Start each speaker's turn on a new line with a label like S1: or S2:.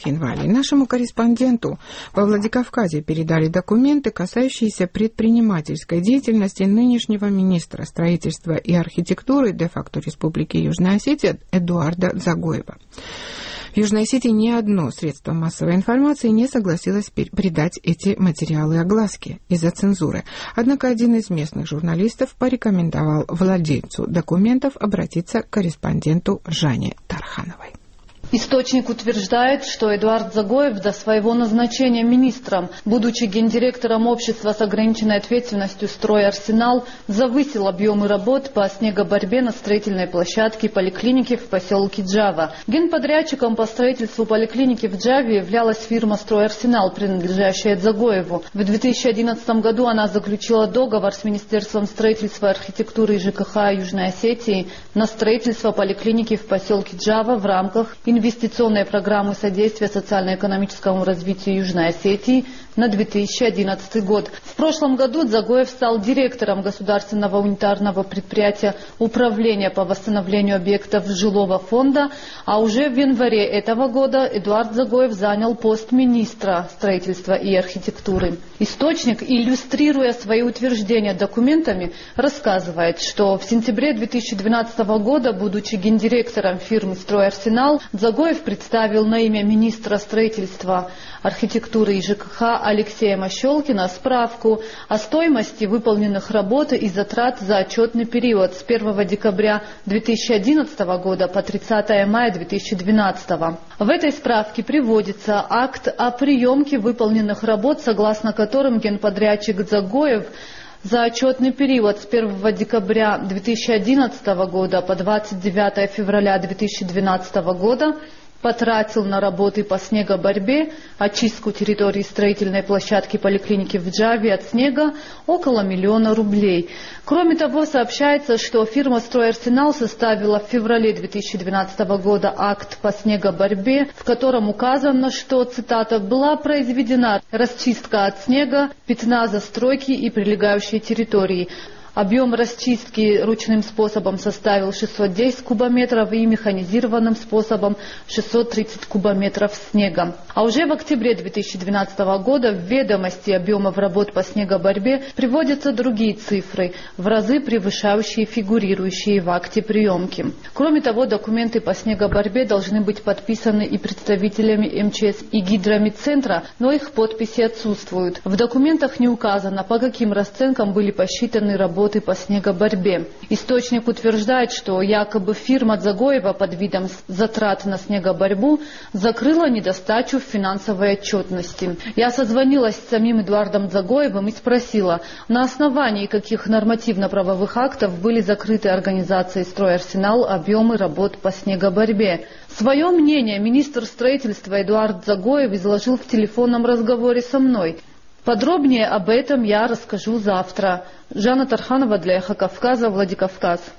S1: Цхинвали. Нашему корреспонденту во Владикавказе передали документы, касающиеся предпринимательской деятельности нынешнего министра строительства и архитектуры де-факто Республики Южная Осетия Эдуарда Дзагоева. В Южной Осетии ни одно средство массовой информации не согласилось придать эти материалы огласке из-за цензуры. Однако один из местных журналистов порекомендовал владельцу документов обратиться к корреспонденту Жане Тархановой.
S2: Источник утверждает, что Эдуард Дзагоев до своего назначения министром, будучи гендиректором общества с ограниченной ответственностью «Стройарсенал», завысил объемы работ по снегоборьбе на строительной площадке поликлиники в поселке Джава. Генподрядчиком по строительству поликлиники в Джаве являлась фирма «Стройарсенал», принадлежащая Дзагоеву. В 2011 году она заключила договор с Министерством строительства, архитектуры и ЖКХ Южной Осетии на строительство поликлиники в поселке Джава в рамках инвестиционной программы содействия социально-экономическому развитию Южной Осетии на 2011 год. В прошлом году Дзагоев стал директором государственного унитарного предприятия Управления по восстановлению объектов жилого фонда, а уже в январе этого года Эдуард Дзагоев занял пост министра строительства и архитектуры. Источник, иллюстрируя свои утверждения документами, рассказывает, что в сентябре 2012 года, будучи гендиректором фирмы «Стройарсенал», Дзагоев представил на имя министра строительства, архитектуры и ЖКХ Алексея Мощелкина справку о стоимости выполненных работ и затрат за отчетный период с 1 декабря 2011 года по 30 мая 2012. В этой справке приводится акт о приемке выполненных работ, согласно которым генподрядчик Дзагоев за отчетный период с 1 декабря 2011 года по 29 февраля 2012 года потратил на работы по снегоборьбе, очистку территории строительной площадки поликлиники в Джаве от снега около 1 миллиона рублей. Кроме того, сообщается, что фирма «Стройарсенал» составила в феврале 2012 года акт по снегоборьбе, в котором указано, что, цитата, «была произведена расчистка от снега, пятна застройки и прилегающей территории». Объем расчистки ручным способом составил 610 кубометров и механизированным способом 630 кубометров снега. А уже в октябре 2012 года в ведомости объемов работ по снегоборьбе приводятся другие цифры, в разы превышающие фигурирующие в акте приемки. Кроме того, документы по снегоборьбе должны быть подписаны и представителями МЧС и Гидромедцентра, но их подписи отсутствуют. В документах не указано, по каким расценкам были посчитаны работы по снегоборьбе. Источник утверждает, что якобы фирма Дзагоева под видом затрат на снегоборьбу закрыла недостачу в финансовой отчетности. Я созвонилась с самим Эдуардом Дзагоевым и спросила, на основании каких нормативно-правовых актов были закрыты организацией «Стройарсенал» объемы работ по снегоборьбе. Свое мнение министр строительства Эдуард Дзагоев изложил в телефонном разговоре со мной. Подробнее об этом я расскажу завтра. Жанна Тарханова для Эхо Кавказа, Владикавказ.